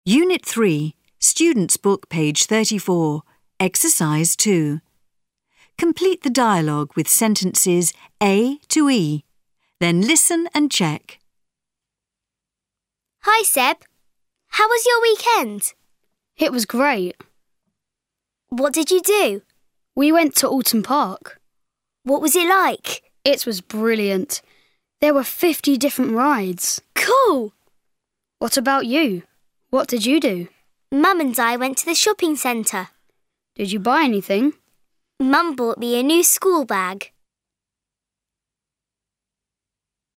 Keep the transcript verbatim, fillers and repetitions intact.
Unit three, Students' Book, page thirty-four, Exercise two. Complete the dialogue with sentences A to E. Then listen and check. Hi, Seb. How was your weekend? It was great. What did you do? We went to Alton Park. What was it like? It was brilliant. There were fifty different rides. Cool! What about you? What did you do? Mum and I went to the shopping centre. Did you buy anything? Mum bought me a new school bag.